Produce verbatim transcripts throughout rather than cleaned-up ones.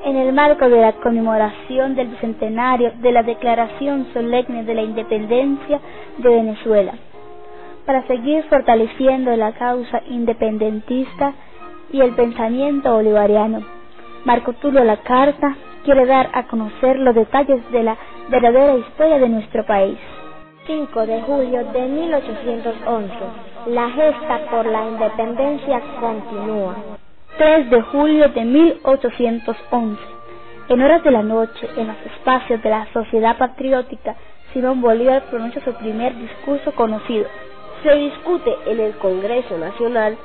En el marco de la conmemoración del bicentenario de la Declaración Solemne de la Independencia de Venezuela, para seguir fortaleciendo la causa independentista y el pensamiento bolivariano, Marco Tulio Lacarta quiere dar a conocer los detalles de la verdadera historia de nuestro país. cinco de julio de mil ochocientos once, la gesta por la independencia continúa. tres de julio de mil ochocientos once, en horas de la noche, en los espacios de la Sociedad Patriótica, Simón Bolívar pronuncia su primer discurso conocido. Se discute en el Congreso Nacional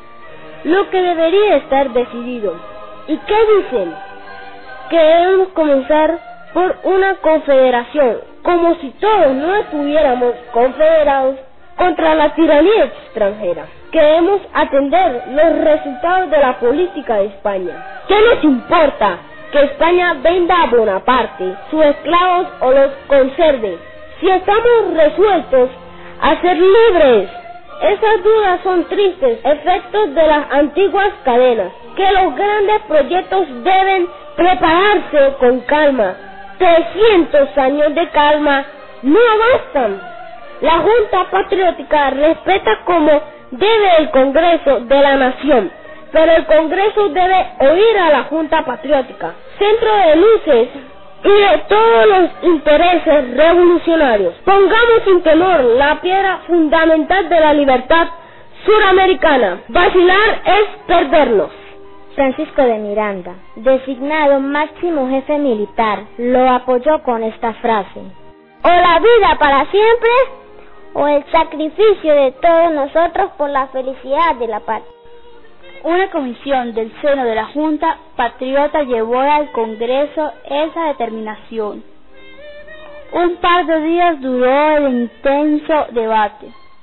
lo que debería estar decidido. ¿Y qué dicen? Que debemos comenzar por una confederación, como si todos no estuviéramos confederados contra la tiranía extranjera. Queremos atender los resultados de la política de España. ¿Qué nos importa que España venda a Bonaparte sus esclavos o los conserve, si estamos resueltos a ser libres? Esas dudas son tristes efectos de las antiguas cadenas, que los grandes proyectos deben prepararse con calma. trescientos años de calma no bastan. La Junta Patriótica respeta como debe el Congreso de la Nación, pero el Congreso debe oír a la Junta Patriótica, centro de luces y de todos los intereses revolucionarios. Pongamos sin temor la piedra fundamental de la libertad suramericana. Vacilar es perdernos. Francisco de Miranda, designado máximo jefe militar, lo apoyó con esta frase: o la vida para siempre, o el sacrificio de todos nosotros por la felicidad de la patria. Una comisión del seno de la Junta Patriota llevó al Congreso esa determinación. Un par de días duró el intenso debate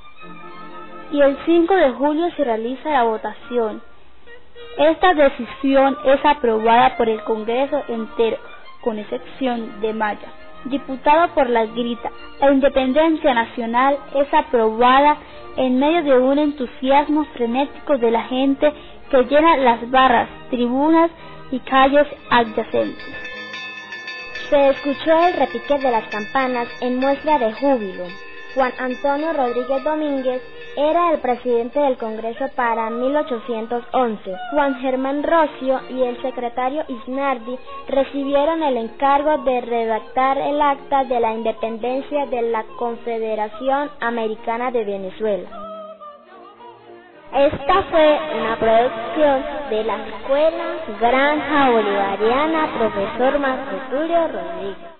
y el cinco de julio se realiza la votación. Esta decisión es aprobada por el Congreso entero, con excepción de Maya, diputado por las Grita. La independencia nacional es aprobada en medio de un entusiasmo frenético de la gente que llena las barras, tribunas y calles adyacentes. Se escuchó el repique de las campanas en muestra de júbilo. Juan Antonio Rodríguez Domínguez era el presidente del Congreso para mil ochocientos once. Juan Germán Rocio y el secretario Isnardi recibieron el encargo de redactar el acta de la independencia de la Confederación Americana de Venezuela. Esta fue una producción de la Escuela Granja Bolivariana Profesor Marco Tulio Rodríguez.